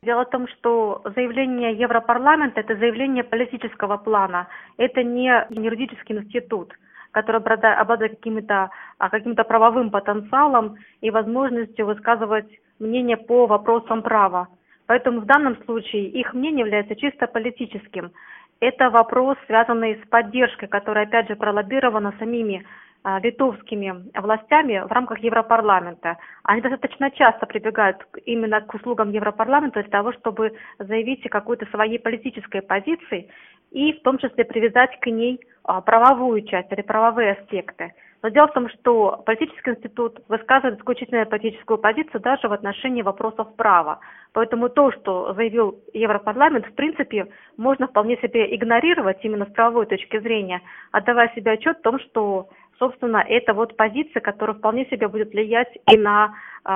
Дело в том, что заявление Европарламента – это заявление политического плана, это не юридический институт, который обладает каким-то правовым потенциалом и возможностью высказывать мнение по вопросам права. Поэтому в данном случае их мнение является чисто политическим. Это вопрос, связанный с поддержкой, которая, опять же, пролоббирована самими литовскими властями в рамках Европарламента. Они достаточно часто прибегают именно к услугам Европарламента для того, чтобы заявить о какой-то своей политической позиции и в том числе привязать к ней правовую часть или правовые аспекты. Но дело в том, что политический институт высказывает исключительно политическую позицию даже в отношении вопросов права. Поэтому то, что заявил Европарламент, в принципе, можно вполне себе игнорировать именно с правовой точки зрения, отдавая себе отчет в том, что, собственно, это вот позиция, которая вполне себе будет влиять и на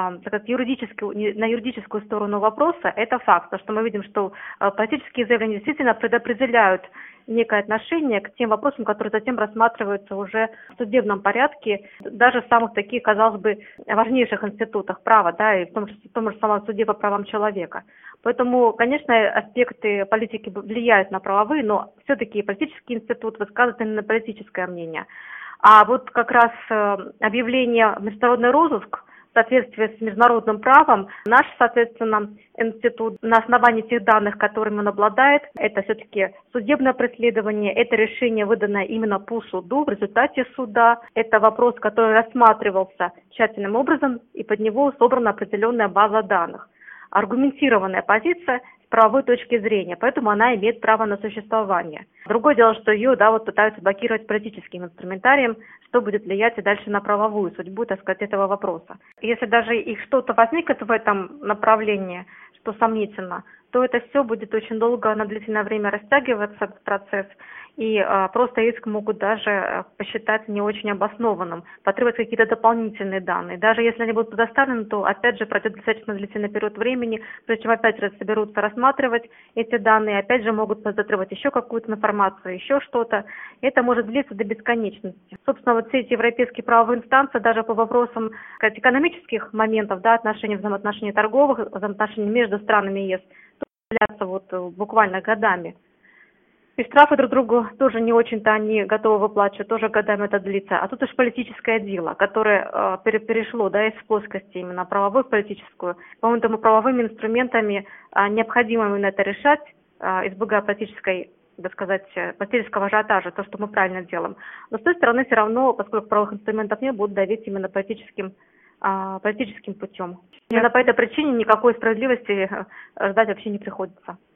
юридическую сторону вопроса. Это факт, потому что мы видим, что политические заявления действительно предопределяют некое отношение к тем вопросам, которые затем рассматриваются уже в судебном порядке, даже в самых таких, казалось бы, важнейших институтах права, да, и в том же самом суде по правам человека. Поэтому, конечно, аспекты политики влияют на правовые, но все-таки политический институт высказывает именно политическое мнение. А вот как раз объявление в международный розыск в соответствии с международным правом, наш, соответственно, институт на основании тех данных, которыми он обладает, это все-таки судебное преследование, это решение, выданное именно по суду, в результате суда, это вопрос, который рассматривался тщательным образом, и под него собрана определенная база данных. Аргументированная позиция с правовой точки зрения, поэтому она имеет право на существование. Другое дело, что ее пытаются блокировать политическим инструментарием, что будет влиять и дальше на правовую судьбу, так сказать, этого вопроса. Если даже их что-то возникнет в этом направлении, что сомнительно, то это все будет очень долго, на длительное время растягиваться, этот процесс, и просто иск могут даже посчитать не очень обоснованным, потребовать какие-то дополнительные данные. Даже если они будут предоставлены, то опять же пройдет достаточно длительный период времени, прежде чем опять раз соберутся рассматривать эти данные, опять же могут затребовать еще какую-то информацию, еще что-то. Это может длиться до бесконечности. Собственно, вот все эти европейские правовые инстанции даже по вопросам экономических моментов, да, взаимоотношений торговых, взаимоотношений между странами ЕС, длятся буквально годами. И штрафы друг другу тоже не очень-то они готовы выплачивать, тоже годами это длится. А тут уж политическое дело, которое перешло, да, из плоскости именно правовой в политическую. Поэтому правовыми инструментами необходимо именно это решать, избегая политического ажиотажа, то, что мы правильно делаем. Но с той стороны все равно, поскольку правовых инструментов нет, будут давить именно политическим путем. Именно по этой причине никакой справедливости ждать вообще не приходится.